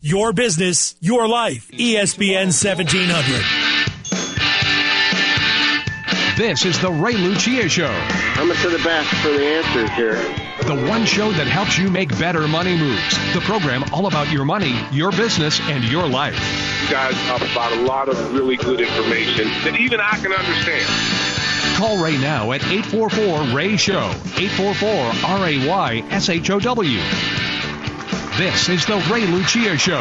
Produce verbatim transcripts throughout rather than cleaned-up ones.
Your business, your life. E S P N seventeen hundred. This is the Ray Lucia Show. Coming to the best for the answers here. The one show that helps you make better money moves. The program all about your money, your business, and your life. You guys talk about a lot of really good information that even I can understand. Call Ray now at eight four four, R A Y, S H O W. eight four four, R A Y, S H O W. This is the Ray Lucia Show.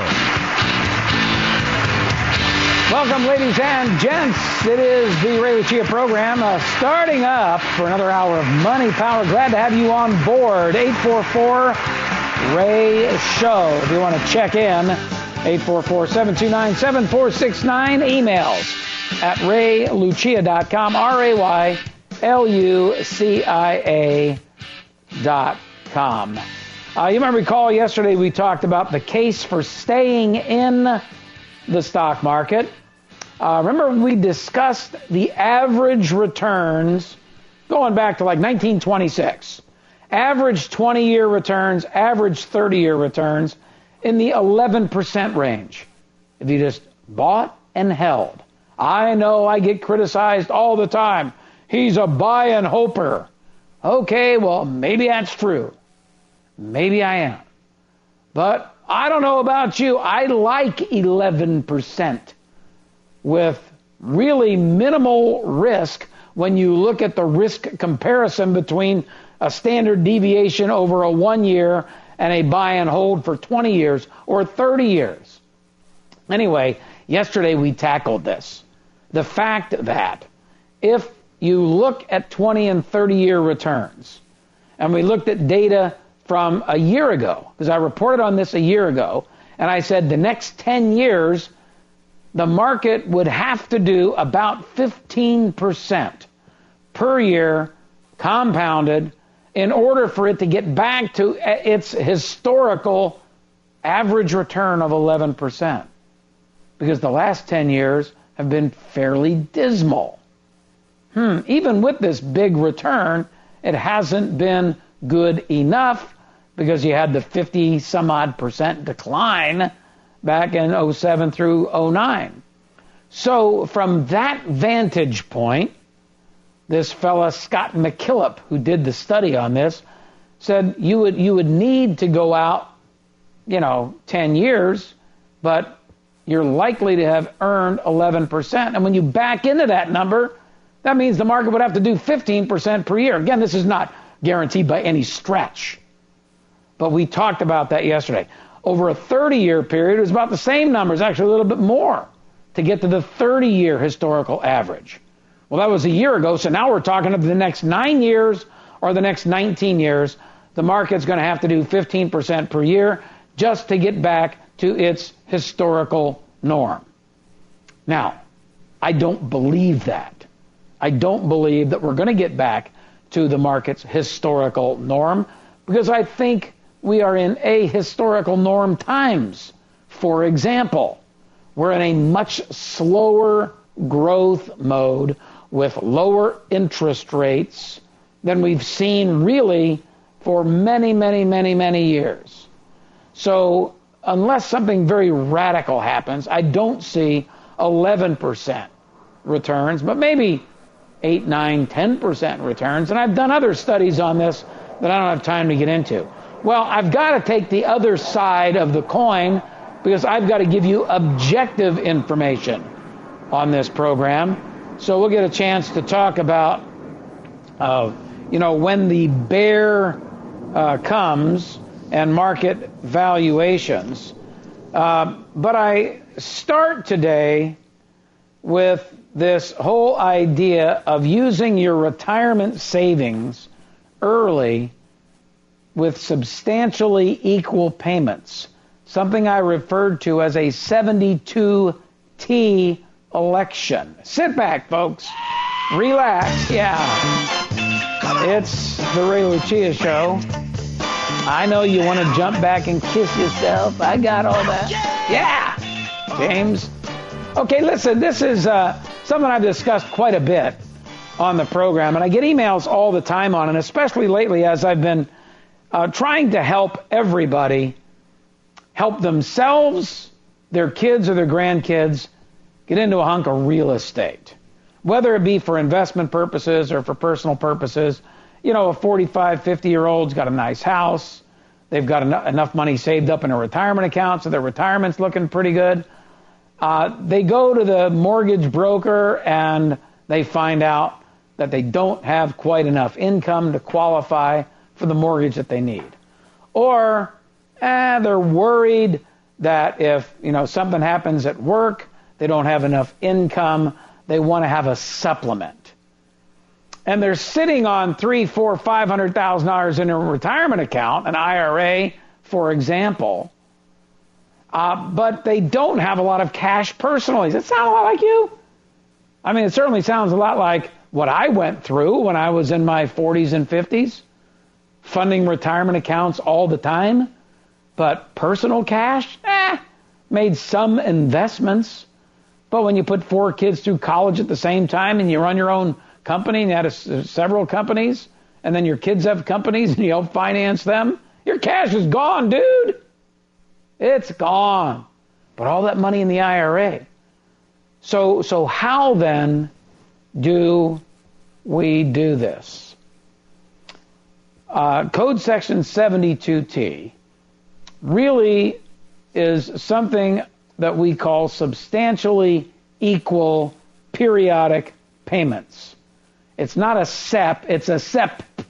Welcome, ladies and gents. It is the Ray Lucia program uh, starting up for another hour of Money Power. Glad to have you on board. eight four four, R A Y, S H O W. If you want to check in, eight four four, seven two nine, seven four six nine. Emails at ray lucia dot com, R A Y L U C I A dot com. Uh, you might recall yesterday we talked about the case for staying in the stock market. Uh, remember we discussed the average returns going back to like nineteen twenty-six. Average twenty-year returns, average thirty-year returns in the eleven percent range. If you just bought and held. I know I get criticized all the time. He's a buy and hoper. Okay, well, maybe that's true. Maybe I am. But I don't know about you. I like eleven percent with really minimal risk when you look at the risk comparison between a standard deviation over a one year and a buy and hold for twenty years or thirty years. Anyway, yesterday we tackled this. The fact that if you look at twenty and thirty year returns, and we looked at data from a year ago, because I reported on this a year ago, and I said the next ten years, the market would have to do about fifteen percent per year compounded in order for it to get back to its historical average return of eleven percent. Because the last ten years have been fairly dismal. Hmm, even with this big return, it hasn't been good enough because you had the fifty some odd percent decline back in oh seven through oh nine. So from that vantage point, this fella, Scott McKillop, who did the study on this, said you would you would need to go out, you know, ten years, but you're likely to have earned eleven percent. And when you back into that number, that means the market would have to do fifteen percent per year. Again, this is not guaranteed by any stretch. But we talked about that yesterday. Over a thirty-year period, it was about the same numbers, actually a little bit more, to get to the thirty-year historical average. Well, that was a year ago, so now we're talking about the next nine years or the next nineteen years. The market's going to have to do fifteen percent per year just to get back to its historical norm. Now, I don't believe that. I don't believe that we're going to get back to the market's historical norm because I think we are in ahistorical norm times. For example, we're in a much slower growth mode with lower interest rates than we've seen really for many, many, many, many years. So unless something very radical happens, I don't see eleven percent returns, but maybe eight, nine, ten percent returns. And I've done other studies on this that I don't have time to get into. Well, I've got to take the other side of the coin because I've got to give you objective information on this program. So we'll get a chance to talk about, uh, you know, when the bear uh, comes and market valuations. Uh, but I start today with this whole idea of using your retirement savings early with substantially equal payments, something I referred to as a seventy-two T election. Sit back, folks. Relax. Yeah. It's the Ray Lucia Show. I know you want to jump back and kiss yourself. I got all that. Yeah. James. Okay, listen, this is uh, something I've discussed quite a bit on the program, and I get emails all the time on it, especially lately as I've been uh, trying to help everybody help themselves, their kids, or their grandkids get into a hunk of real estate, whether it be for investment purposes or for personal purposes. You know, a forty-five, fifty-year-old's got a nice house. They've got en- enough money saved up in a retirement account, so their retirement's looking pretty good. Uh, they go to the mortgage broker and they find out that they don't have quite enough income to qualify for the mortgage that they need. Or eh, they're worried that if, you know, something happens at work, they don't have enough income, they want to have a supplement. And they're sitting on three, four, five hundred thousand dollars in a retirement account, an I R A, for example. Uh, but they don't have a lot of cash personally. Does that sound a lot like you? I mean, it certainly sounds a lot like what I went through when I was in my forties and fifties, funding retirement accounts all the time. But personal cash, eh, made some investments. But when you put four kids through college at the same time and you run your own company and you had a, several companies, and then your kids have companies and you help finance them, your cash is gone, dude. It's gone. But all that money in the I R A. So, so how then do we do this? Uh, Code Section seventy-two T really is something that we call substantially equal periodic payments. It's not a S E P, it's a S E P.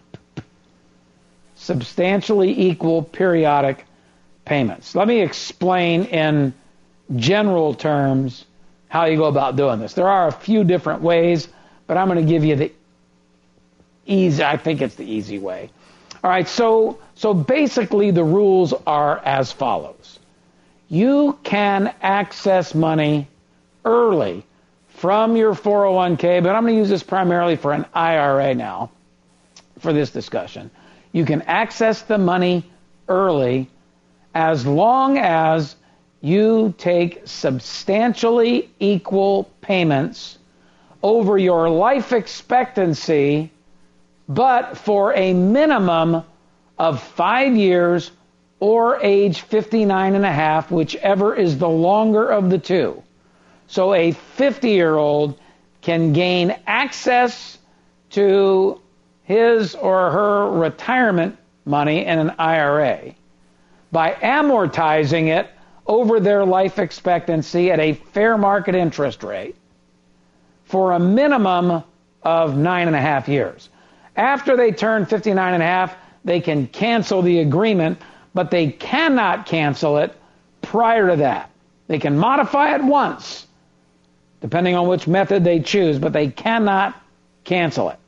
Substantially equal periodic payments. Let me explain in general terms how you go about doing this. There are a few different ways, but I'm going to give you the easy, I think it's the easy way. All right, so so basically the rules are as follows. You can access money early from your four oh one k, but I'm going to use this primarily for an I R A now for this discussion. You can access the money early as long as you take substantially equal payments over your life expectancy, but for a minimum of five years or age fifty-nine and a half, whichever is the longer of the two. So a fifty-year-old can gain access to his or her retirement money in an I R A by amortizing it over their life expectancy at a fair market interest rate for a minimum of nine and a half years. After they turn fifty-nine and a half, they can cancel the agreement, but they cannot cancel it prior to that. They can modify it once, depending on which method they choose, but they cannot cancel it.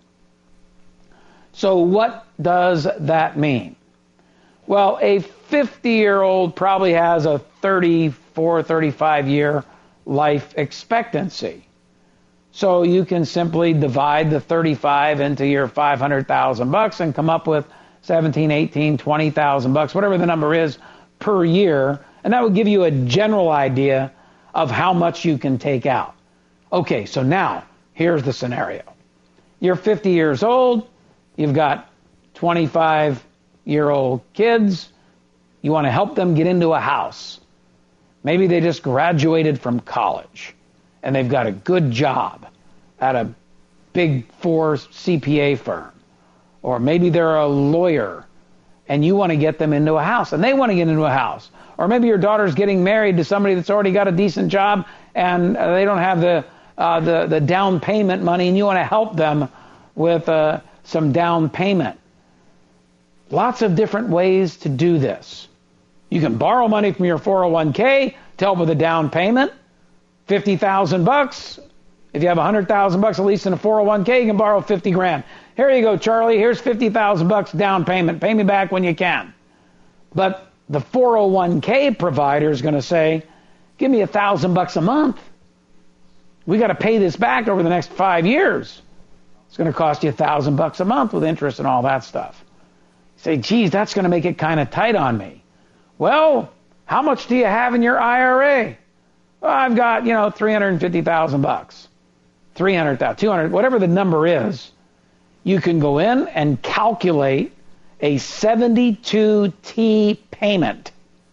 So what does that mean? Well, a fifty-year-old probably has a thirty-four, thirty-five year life expectancy. So you can simply divide the thirty-five into your five hundred thousand bucks and come up with seventeen, eighteen, twenty thousand bucks, whatever the number is per year, and that would give you a general idea of how much you can take out. Okay, so now here's the scenario. You're fifty years old, you've got twenty-five-year-old kids, you want to help them get into a house. Maybe they just graduated from college and they've got a good job at a big four C P A firm. Or maybe they're a lawyer and you want to get them into a house and they want to get into a house. Or maybe your daughter's getting married to somebody that's already got a decent job and uh, they don't have the, uh, the, the down payment money and you want to help them with uh, some down payment. Lots of different ways to do this. You can borrow money from your four oh one k to help with a down payment. fifty thousand bucks. If you have one hundred thousand bucks at least in a four oh one k, you can borrow fifty grand. Here you go, Charlie. Here's fifty thousand bucks down payment. Pay me back when you can. But the four oh one k provider is going to say, give me a thousand bucks a month. We got to pay this back over the next five years. It's going to cost you a thousand bucks a month with interest and all that stuff. You say, geez, that's going to make it kind of tight on me. Well, how much do you have in your I R A? Well, I've got, you know, three hundred fifty thousand bucks, three hundred thousand, two hundred, whatever the number is. You can go in and calculate a seventy-two T payment.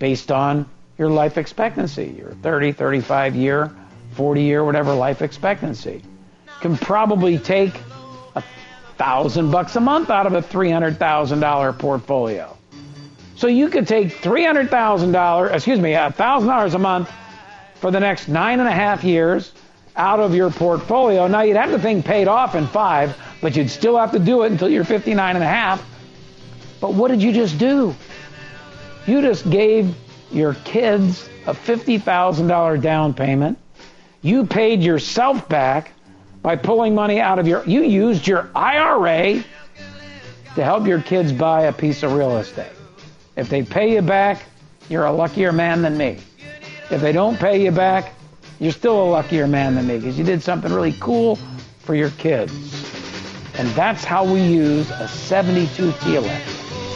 based on your life expectancy, your thirty, thirty-five year, forty year, whatever life expectancy. Can probably take a thousand bucks a month out of a three hundred thousand dollars portfolio. So you could take three hundred thousand dollars, excuse me, one thousand dollars a month for the next nine and a half years out of your portfolio. Now, you'd have the thing paid off in five, but you'd still have to do it until you're fifty-nine and a half. But what did you just do? You just gave your kids a fifty thousand dollars down payment. You paid yourself back by pulling money out of your, you used your I R A to help your kids buy a piece of real estate. If they pay you back, you're a luckier man than me. If they don't pay you back, you're still a luckier man than me because you did something really cool for your kids. And that's how we use a seventy-two T L F.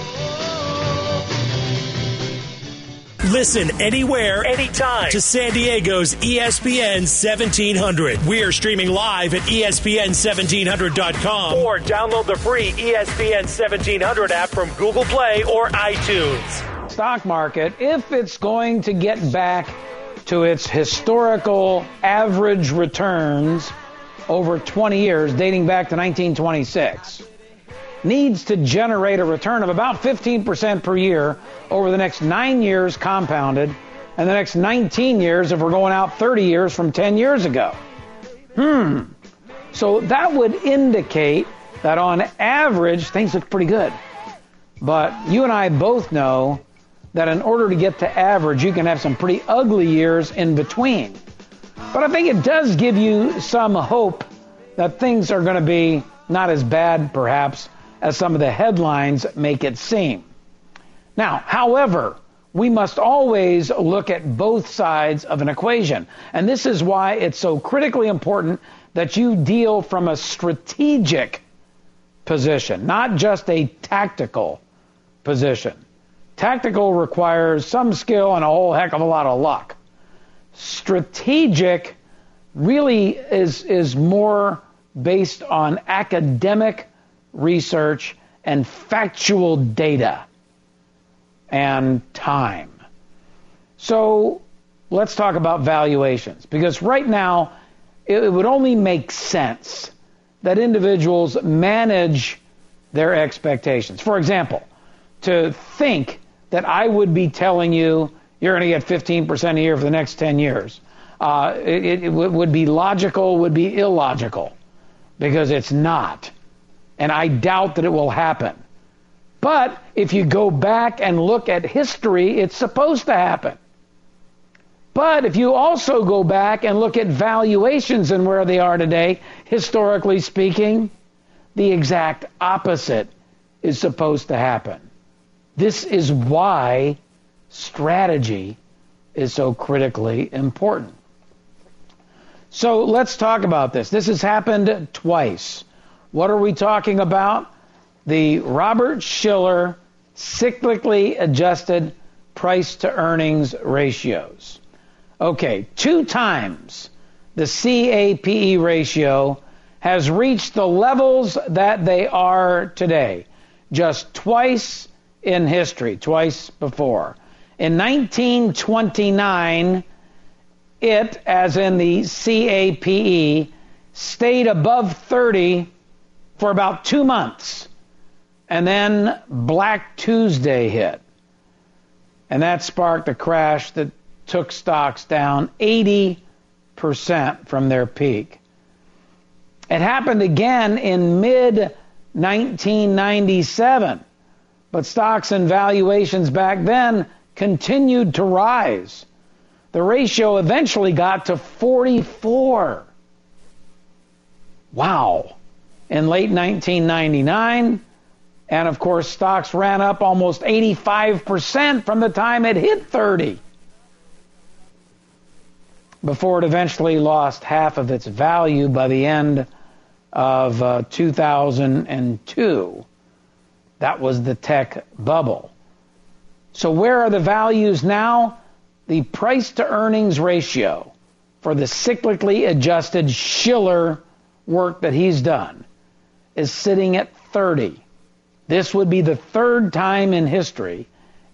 Listen anywhere, anytime to San Diego's E S P N seventeen hundred. We are streaming live at E S P N seventeen hundred dot com or download the free E S P N seventeen hundred app from Google Play or iTunes. Stock market, if it's going to get back to its historical average returns over twenty years, dating back to nineteen twenty-six, needs to generate a return of about fifteen percent per year over the next nine years compounded, and the next nineteen years if we're going out thirty years from ten years ago. Hmm. So that would indicate that on average, things look pretty good. But you and I both know that in order to get to average, you can have some pretty ugly years in between. But I think it does give you some hope that things are going to be not as bad, perhaps, as some of the headlines make it seem. Now, however, we must always look at both sides of an equation. And this is why it's so critically important that you deal from a strategic position, not just a tactical position. Tactical requires some skill and a whole heck of a lot of luck. Strategic really is, is more based on academic research and factual data and time. So let's talk about valuations, because right now it would only make sense that individuals manage their expectations. For example, to think that I would be telling you you're going to get fifteen percent a year for the next ten years, uh, it, it would be logical, would be illogical, because it's not. And I doubt that it will happen. But if you go back and look at history, it's supposed to happen. But if you also go back and look at valuations and where they are today, historically speaking, the exact opposite is supposed to happen. This is why strategy is so critically important. So let's talk about this. This has happened twice. What are we talking about? The Robert Shiller cyclically adjusted price to earnings ratios. Okay, two times the C A P E ratio has reached the levels that they are today. Just twice in history, twice before. In nineteen twenty-nine, it, as in the C A P E, stayed above thirty for about two months. And then Black Tuesday hit. And that sparked a crash that took stocks down eighty percent from their peak. It happened again in mid nineteen ninety-seven. But stocks and valuations back then continued to rise. The ratio eventually got to forty-four. Wow. In late nineteen ninety-nine, and of course stocks ran up almost eighty-five percent from the time it hit thirty, before it eventually lost half of its value by the end of uh, two thousand two. That was the tech bubble. So where are the values now? The price to earnings ratio for the cyclically adjusted Shiller work that he's done is sitting at thirty. This would be the third time in history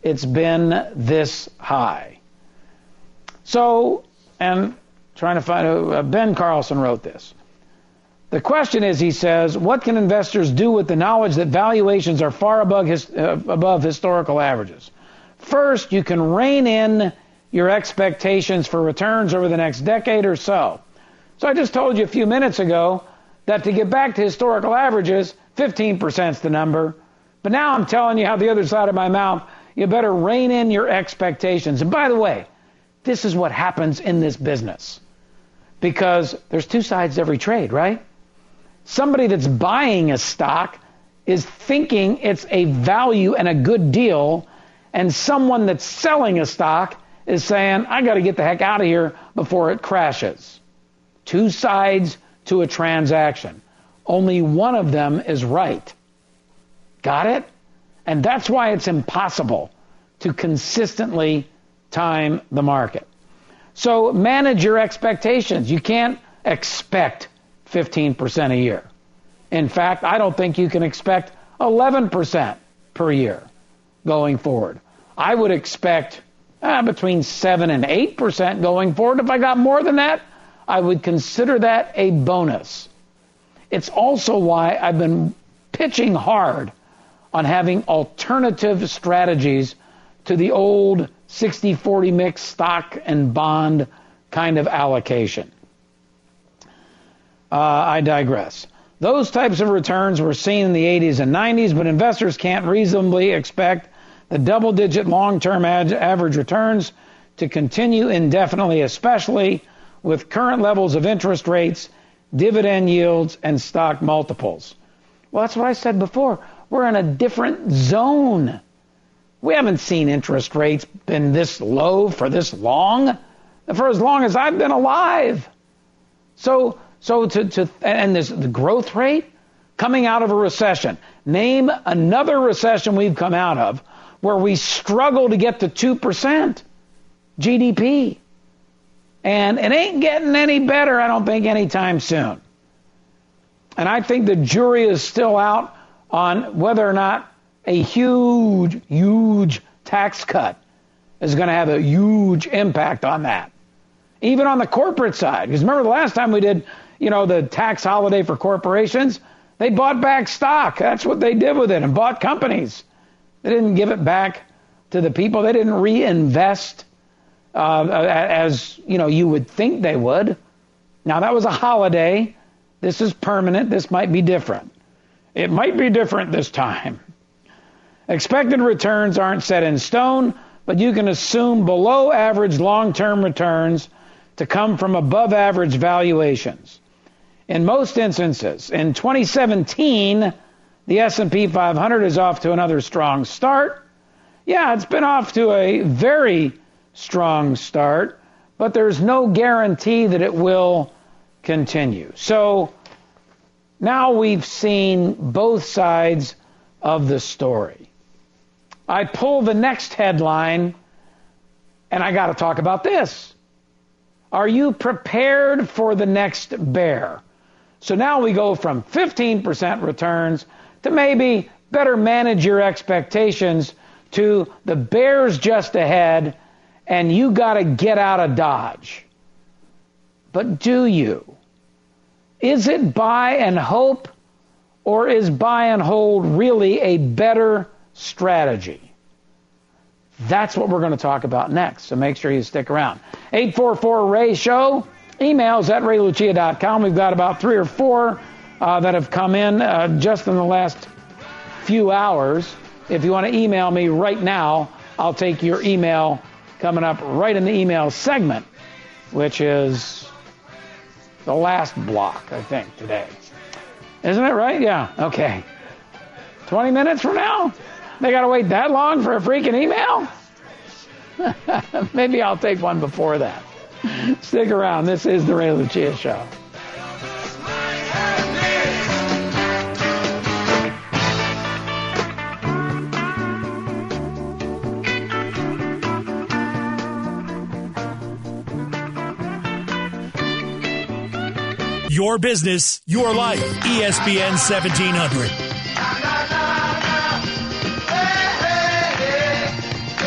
it's been this high. So, and trying to find, uh, Ben Carlson wrote this. The question is, he says, what can investors do with the knowledge that valuations are far above, his, uh, above historical averages? First, you can rein in your expectations for returns over the next decade or so. So I just told you a few minutes ago that to get back to historical averages, fifteen percent is the number. But now I'm telling you how the other side of my mouth, you better rein in your expectations. And by the way, this is what happens in this business. Because there's two sides to every trade, right? Somebody that's buying a stock is thinking it's a value and a good deal, and someone that's selling a stock is saying, I got to get the heck out of here before it crashes. Two sides to a transaction. Only one of them is right. Got it? And that's why it's impossible to consistently time the market. So manage your expectations. You can't expect fifteen percent a year. In fact, I don't think you can expect eleven percent per year going forward. I would expect uh, between seven and eight percent going forward. If I got more than that, I would consider that a bonus. It's also why I've been pitching hard on having alternative strategies to the old sixty forty mix stock and bond kind of allocation. Uh, I digress. Those types of returns were seen in the eighties and nineties, but investors can't reasonably expect the double-digit long-term ad- average returns to continue indefinitely, especially with current levels of interest rates, dividend yields, and stock multiples. Well, that's what I said before. We're in a different zone. We haven't seen interest rates been this low for this long, for as long as I've been alive. So, so to, to and this the growth rate coming out of a recession. Name another recession we've come out of where we struggle to get to two percent G D P. And it ain't getting any better, I don't think, anytime soon. And I think the jury is still out on whether or not a huge, huge tax cut is going to have a huge impact on that. Even on the corporate side. Because remember the last time we did, you know, the tax holiday for corporations, they bought back stock. That's what they did with it, and bought companies. They didn't give it back to the people. They didn't reinvest uh, as, you know, you would think they would. Now, that was a holiday. This is permanent. This might be different. It might be different this time. Expected returns aren't set in stone, but you can assume below average long-term returns to come from above average valuations. In most instances, in twenty seventeen, the S and P five hundred is off to another strong start. Yeah, it's been off to a very strong start, but there's no guarantee that it will continue. So now we've seen both sides of the story. I pull the next headline, and I got to talk about this. Are you prepared for the next bear? So now we go from fifteen percent returns to maybe better manage your expectations to the bear's just ahead, and you got to get out of Dodge. But do you? Is it buy and hope, or is buy and hold really a better strategy? That's what we're going to talk about next, so make sure you stick around. eight four four Ray Show, emails at ray lucia dot com. We've got about three or four uh, that have come in uh, just in the last few hours. If you want to email me right now, I'll take your email coming up right in the email segment, which is the last block, I think, today. Isn't it right? Yeah, okay. twenty minutes from now? They got to wait that long for a freaking email? Maybe I'll take one before that. Stick around. This is the Ray Lucia Show. Your business, your life. E S P N seventeen hundred.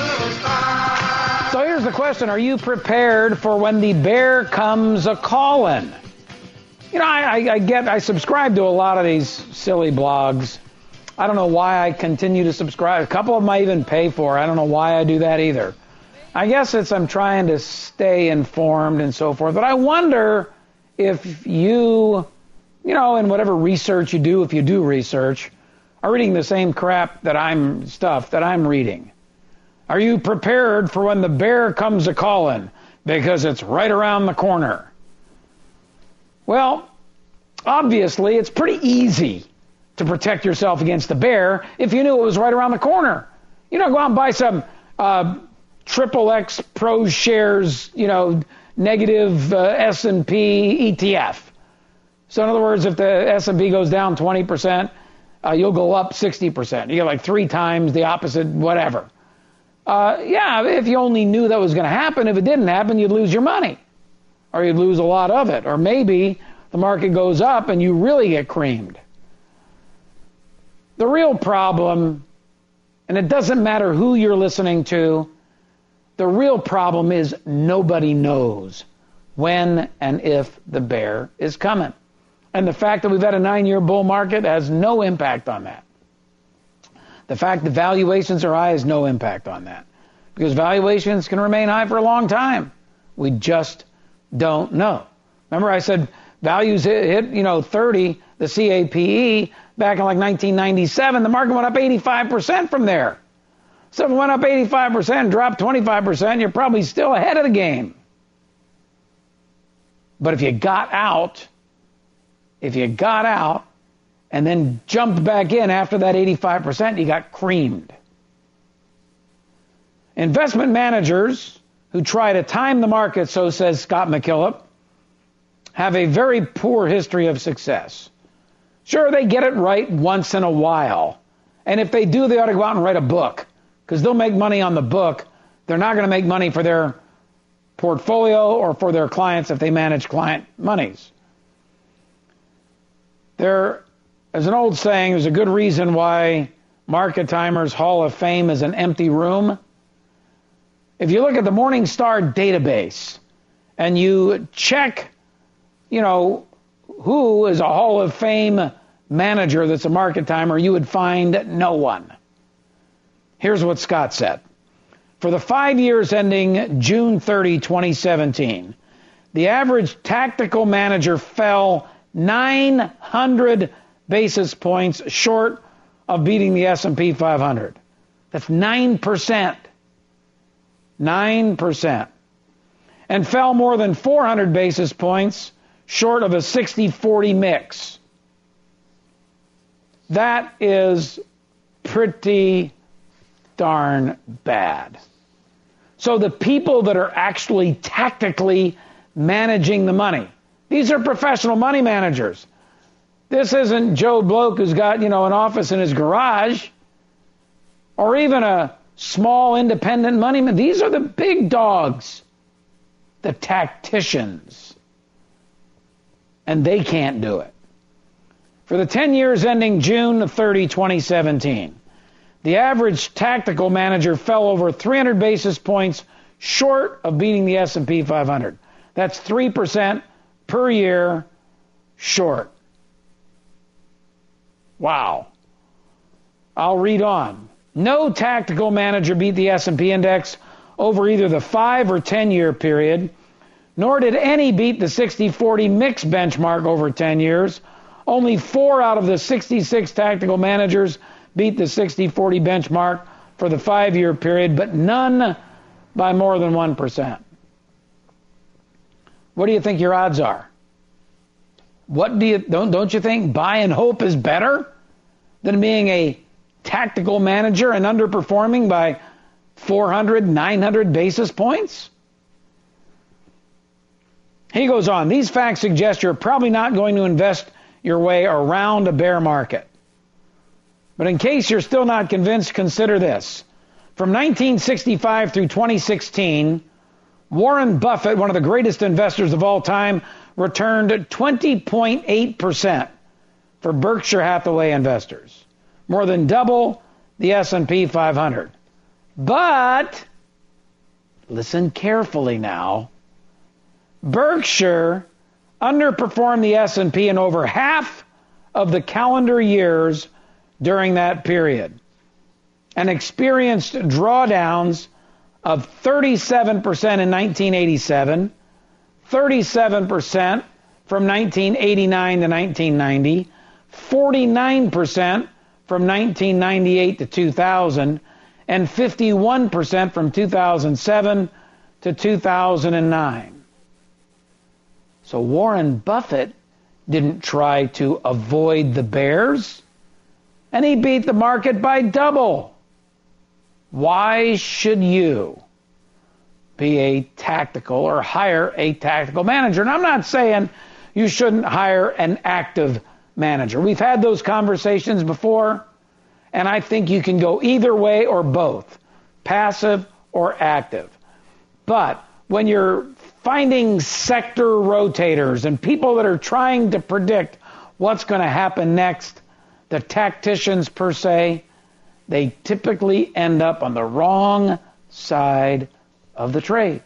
the question, are you prepared for when the bear comes a-callin'? You know, I, I, I get, I subscribe to a lot of these silly blogs. I don't know why I continue to subscribe. A couple of them I even pay for. I don't know why I do that either. I guess it's I'm trying to stay informed and so forth. But I wonder if you, you know, in whatever research you do, if you do research, are reading the same crap that I'm, stuff that I'm reading. Are you prepared for when the bear comes a-callin'? Because it's right around the corner. Well, obviously, it's pretty easy to protect yourself against the bear if you knew it was right around the corner. You know, go out and buy some uh, triple X Pro Shares, you know, negative uh, S and P E T F. So in other words, if the S and P goes down twenty percent, uh, you'll go up sixty percent. You get like three times the opposite, whatever. Uh, yeah, if you only knew that was going to happen, if it didn't happen, you'd lose your money. Or you'd lose a lot of it. Or maybe the market goes up and you really get creamed. The real problem, and it doesn't matter who you're listening to, the real problem is nobody knows when and if the bear is coming. And the fact that we've had a nine-year bull market has no impact on that. The fact that valuations are high has no impact on that. Because valuations can remain high for a long time. We just don't know. Remember I said values hit, hit you know, thirty, the C A P E, back in like nineteen ninety-seven. The market went up eighty-five percent from there. So if it went up eighty-five percent, dropped twenty-five percent, you're probably still ahead of the game. But if you got out, if you got out and then jumped back in after that eighty-five percent, you got creamed. Investment managers who try to time the market, so says Scott McKillop, have a very poor history of success. Sure, they get it right once in a while. And if they do, they ought to go out and write a book, because they'll make money on the book. They're not going to make money for their portfolio or for their clients if they manage client monies. There is an old saying, there's a good reason why Market Timer's Hall of Fame is an empty room. If you look at the Morningstar database and you check, you know, who is a Hall of Fame manager that's a Market Timer, you would find no one. Here's what Scott said. For the five years ending June thirtieth, twenty seventeen, the average tactical manager fell nine hundred basis points short of beating the S and P five hundred. That's nine percent. nine percent. And fell more than four hundred basis points short of a sixty forty mix. That is pretty darn bad. So the people that are actually tactically managing the money, these are professional money managers. This isn't Joe Bloke who's got, you know, an office in his garage, or even a small independent money man. These are the big dogs, the tacticians. And they can't do it. For the ten years ending June thirtieth, twenty seventeen, the average tactical manager fell over three hundred basis points short of beating the S and P five hundred. That's three percent per year short. Wow. I'll read on. No tactical manager beat the S and P index over either the five or ten year period, nor did any beat the sixty forty mix benchmark over ten years. Only four out of the sixty-six tactical managers beat the sixty forty benchmark for the five year period, but none by more than one percent. What do you think your odds are? What do you don't don't you think buy and hope is better than being a tactical manager and underperforming by four hundred, nine hundred basis points? He goes on, these facts suggest you're probably not going to invest your way around a bear market. But in case you're still not convinced, consider this. From nineteen sixty-five through twenty sixteen, Warren Buffett, one of the greatest investors of all time, returned twenty point eight percent for Berkshire Hathaway investors, more than double the S and P five hundred. But listen carefully now, Berkshire underperformed the S and P in over half of the calendar years during that period and experienced drawdowns of thirty-seven percent in nineteen eighty-seven, thirty-seven percent from nineteen eighty-nine to nineteen ninety, forty-nine percent from nineteen ninety-eight to two thousand, and fifty-one percent from two thousand seven to two thousand nine. So Warren Buffett didn't try to avoid the bears, and he beat the market by double. Why should you be a tactical or hire a tactical manager? And I'm not saying you shouldn't hire an active manager. We've had those conversations before, and I think you can go either way or both, passive or active. But when you're finding sector rotators and people that are trying to predict what's going to happen next, the tacticians per se, they typically end up on the wrong side of the trade.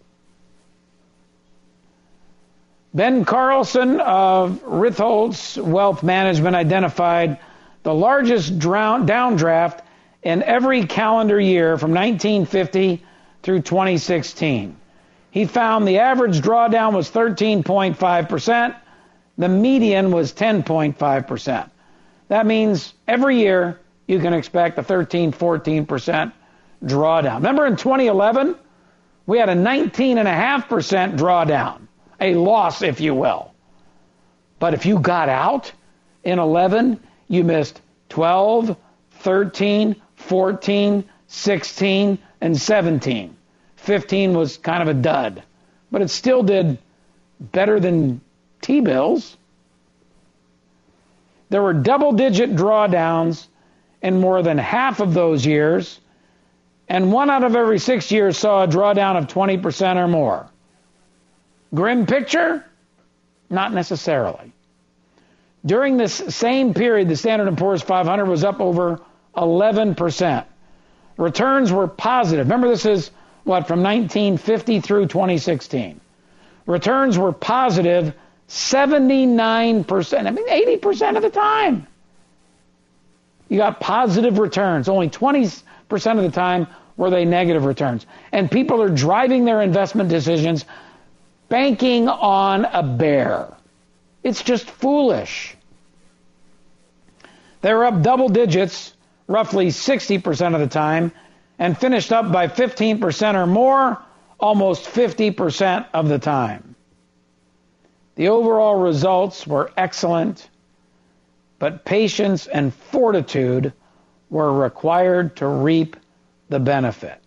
Ben Carlson of Ritholtz Wealth Management identified the largest drown, downdraft in every calendar year from nineteen fifty through twenty sixteen. He found the average drawdown was thirteen point five percent. The median was ten point five percent. That means every year you can expect a thirteen, fourteen percent drawdown. Remember in twenty eleven, we had a nineteen point five percent drawdown, a loss, if you will. But if you got out in eleven, you missed twelve, thirteen, fourteen, sixteen, and seventeen. fifteen was kind of a dud, but it still did better than T-bills. There were double-digit drawdowns in more than half of those years, and one out of every six years saw a drawdown of twenty percent or more. Grim picture? Not necessarily. During this same period, the Standard and Poor's five hundred was up over eleven percent. Returns were positive. Remember, this is, what, from nineteen fifty through twenty sixteen. Returns were positive seventy-nine percent. I mean, eighty percent of the time. You got positive returns. Only twenty percent of the time were they negative returns. And people are driving their investment decisions banking on a bear. It's just foolish. They were up double digits roughly sixty percent of the time and finished up by fifteen percent or more almost fifty percent of the time. The overall results were excellent, but patience and fortitude were required to reap the benefit.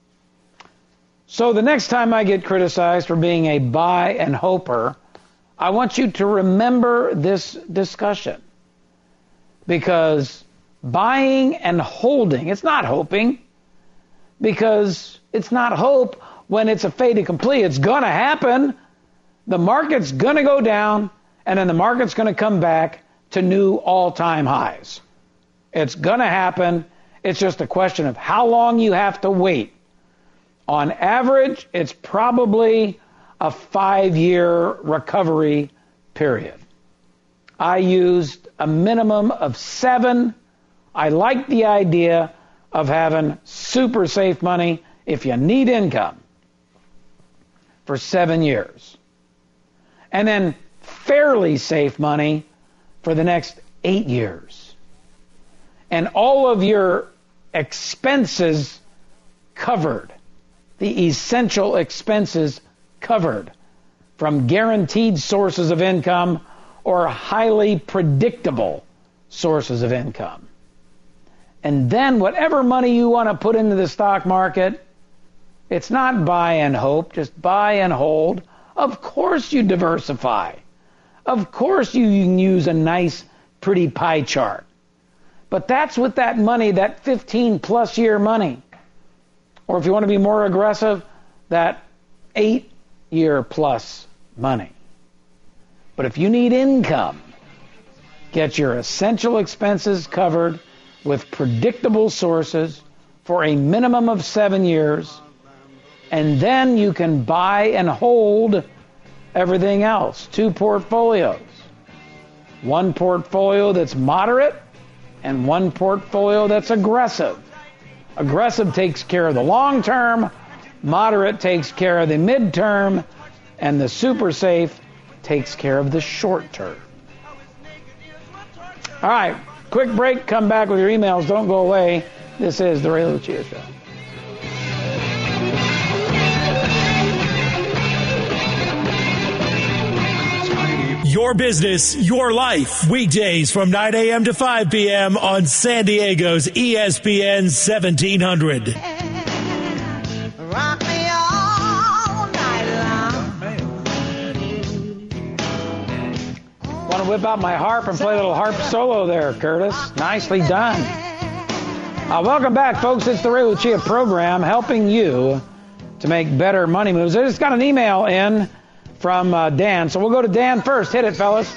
So the next time I get criticized for being a buy and hoper, I want you to remember this discussion. Because buying and holding, it's not hoping, because it's not hope when it's a fait accompli. It's going to happen. The market's going to go down, and then the market's going to come back to new all-time highs. It's going to happen. It's just a question of how long you have to wait. On average, it's probably a five-year recovery period. I used a minimum of seven. I like the idea of having super safe money if you need income for seven years. And then fairly safe money for the next eight years. And all of your expenses covered, the essential expenses covered from guaranteed sources of income or highly predictable sources of income. And then whatever money you want to put into the stock market, it's not buy and hope, just buy and hold. Of course you diversify. Of course you can use a nice, pretty pie chart. But that's with that money, that fifteen plus year money. Or if you want to be more aggressive, that eight year plus money. But if you need income, get your essential expenses covered with predictable sources for a minimum of seven years And then you can buy and hold everything else. Two portfolios. One portfolio that's moderate and one portfolio that's aggressive. Aggressive takes care of the long term, moderate takes care of the midterm, and the super safe takes care of the short term. All right, quick break, come back with your emails. Don't go away. This is the Ray Lucia Show. Your business, your life. Weekdays from nine a.m. to five p.m. on San Diego's E S P N seventeen hundred. Rock me all night long. Want to whip out my harp and play a little harp solo there, Curtis. Nicely done. Uh, welcome back, folks. It's the Ray Lucia program helping you to make better money moves. I just got an email in from uh, Dan. So we'll go to Dan first. Hit it, fellas.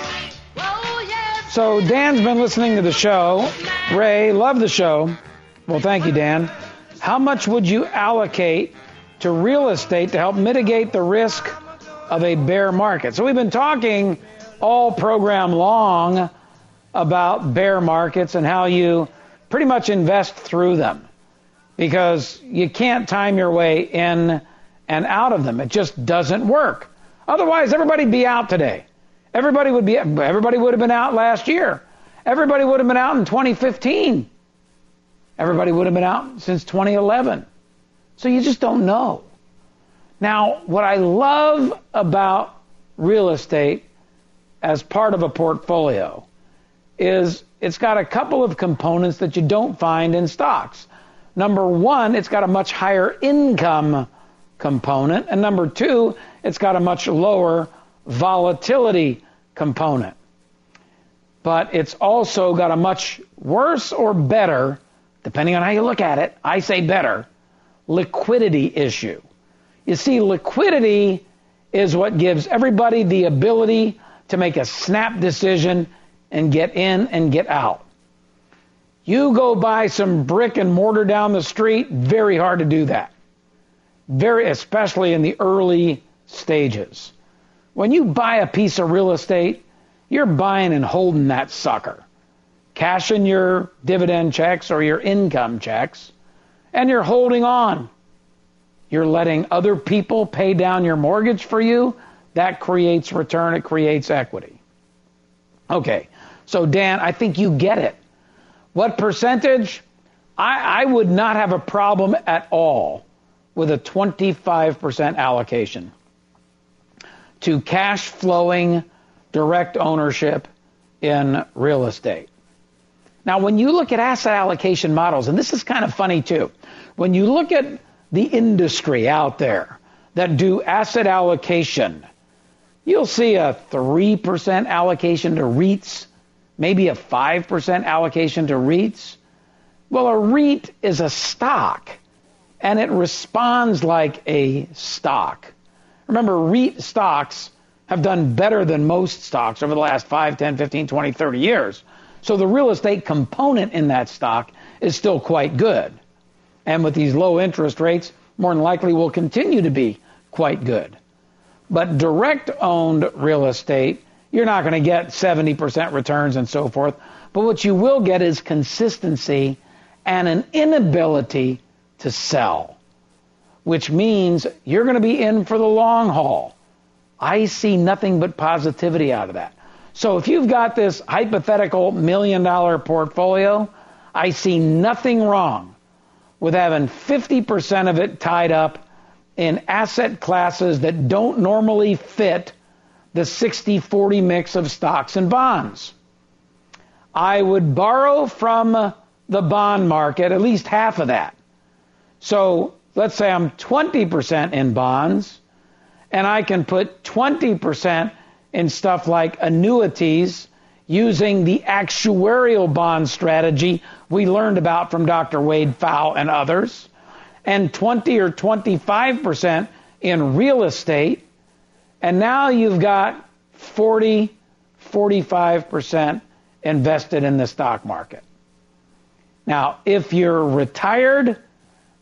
So Dan's been listening to the show. Ray, love the show. Well, thank you, Dan. How much would you allocate to real estate to help mitigate the risk of a bear market? So we've been talking all program long about bear markets and how you pretty much invest through them because you can't time your way in and out of them. It just doesn't work. Otherwise, everybody'd be out today. Everybody would be. Everybody would have been out last year. Everybody would have been out in twenty fifteen. Everybody would have been out since twenty eleven. So you just don't know. Now, what I love about real estate as part of a portfolio is it's got a couple of components that you don't find in stocks. Number one, it's got a much higher income component. And number two, it's got a much lower volatility component. But it's also got a much worse or better, depending on how you look at it, I say better, liquidity issue. You see, liquidity is what gives everybody the ability to make a snap decision and get in and get out. You go buy some brick and mortar down the street, very hard to do that. Very, especially in the early stages. When you buy a piece of real estate, you're buying and holding that sucker. Cashing your dividend checks or your income checks, and you're holding on. You're letting other people pay down your mortgage for you. That creates return. It creates equity. Okay, so Dan, I think you get it. What percentage? I, I would not have a problem at all with a twenty-five percent allocation to cash flowing direct ownership in real estate. Now, when you look at asset allocation models, and this is kind of funny too, when you look at the industry out there that do asset allocation, you'll see a three percent allocation to REITs, maybe a five percent allocation to REITs. Well, a REIT is a stock, and it responds like a stock. Remember, REIT stocks have done better than most stocks over the last five, ten, fifteen, twenty, thirty years. So the real estate component in that stock is still quite good. And with these low interest rates, more than likely will continue to be quite good. But direct owned real estate, you're not going to get seventy percent returns and so forth. But what you will get is consistency and an inability to sell, which means you're going to be in for the long haul. I see nothing but positivity out of that. So if you've got this hypothetical million dollar portfolio, I see nothing wrong with having fifty percent of it tied up in asset classes that don't normally fit the sixty forty mix of stocks and bonds. I would borrow from the bond market, at least half of that. So let's say I'm twenty percent in bonds, and I can put twenty percent in stuff like annuities using the actuarial bond strategy we learned about from Doctor Wade Pfau and others, and twenty or twenty-five percent in real estate, and now you've got forty, forty-five percent invested in the stock market. Now, if you're retired,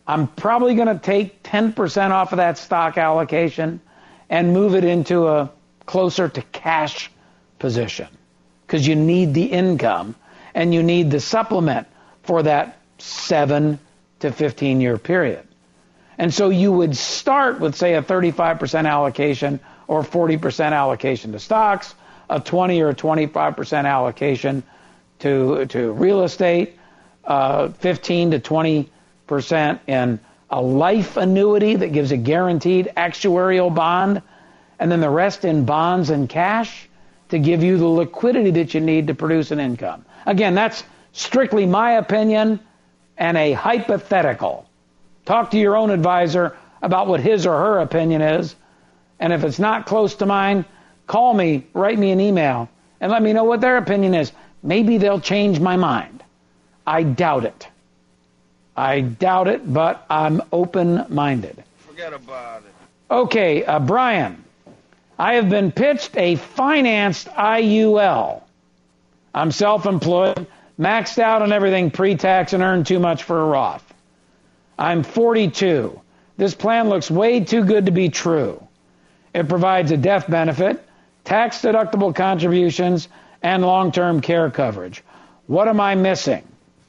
I'm probably going to take ten percent off of that stock allocation and move it into a closer to cash position, because you need the income and you need the supplement for that seven to fifteen year period. And so you would start with, say, a thirty-five percent allocation or forty percent allocation to stocks, a twenty or twenty-five percent allocation to to real estate, uh, fifteen to twenty percent in a life annuity that gives a guaranteed actuarial bond, and then the rest in bonds and cash to give you the liquidity that you need to produce an income. Again, that's strictly my opinion and a hypothetical. Talk to your own advisor about what his or her opinion is, and if it's not close to mine, call me, write me an email, and let me know what their opinion is. Maybe they'll change my mind. I doubt it. I doubt it, but I'm open-minded. Forget about it. Okay, uh, Brian, I have been pitched a financed I U L. I'm self-employed, maxed out on everything pre-tax, and earn too much for a Roth. I'm forty-two. This plan looks way too good to be true. It provides a death benefit, tax-deductible contributions, and long-term care coverage. What am I missing?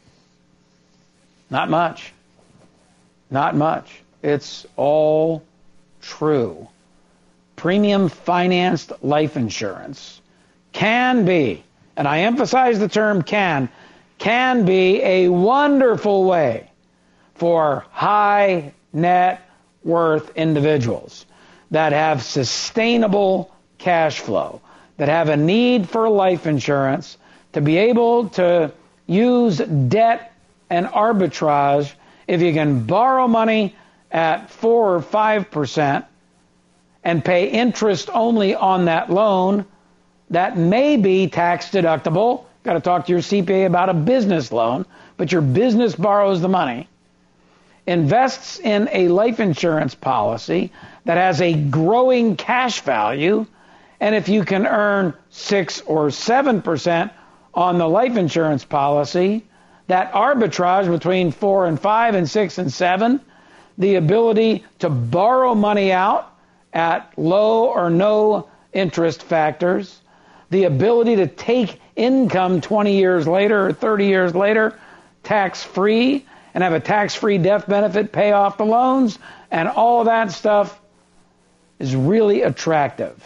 Not much. Not much. It's all true. Premium financed life insurance can be, and I emphasize the term can, can be a wonderful way for high net worth individuals that have sustainable cash flow, that have a need for life insurance, to be able to use debt and arbitrage. If you can borrow money at four or five percent and pay interest only on that loan, that may be tax deductible. Got to talk to your C P A about a business loan, but your business borrows the money, invests in a life insurance policy that has a growing cash value, and if you can earn six or seven percent on the life insurance policy, that arbitrage between four and five and six and seven, the ability to borrow money out at low or no interest factors, the ability to take income twenty years later or thirty years later tax-free and have a tax-free death benefit, pay off the loans, and all that stuff is really attractive.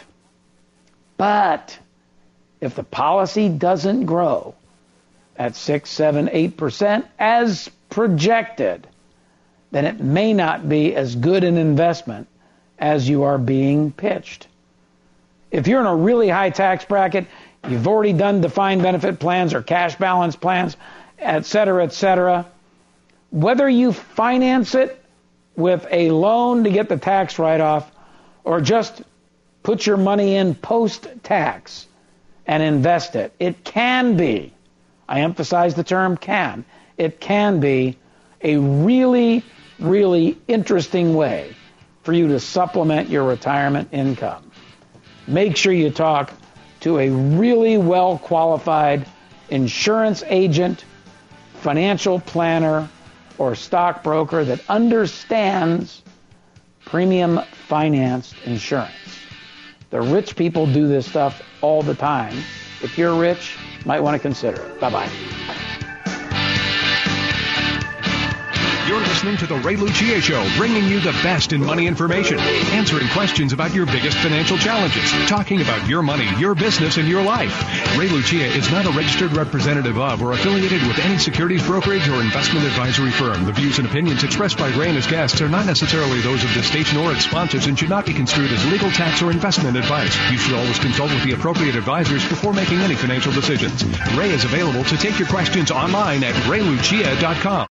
But if the policy doesn't grow at six, seven, eight percent as projected, then it may not be as good an investment as you are being pitched. If you're in a really high tax bracket, you've already done defined benefit plans or cash balance plans, et cetera, et cetera, whether you finance it with a loan to get the tax write-off or just put your money in post-tax and invest it, it can be, I emphasize the term can, it can be a really, really interesting way for you to supplement your retirement income. Make sure you talk to a really well-qualified insurance agent, financial planner, or stockbroker that understands premium financed insurance. The rich people do this stuff all the time. If you're rich, you might want to consider it. Bye-bye. You're listening to The Ray Lucia Show, bringing you the best in money information, answering questions about your biggest financial challenges, talking about your money, your business, and your life. Ray Lucia is not a registered representative of or affiliated with any securities brokerage or investment advisory firm. The views and opinions expressed by Ray and his guests are not necessarily those of the station or its sponsors and should not be construed as legal, tax, or investment advice. You should always consult with the appropriate advisors before making any financial decisions. Ray is available to take your questions online at ray lucia dot com.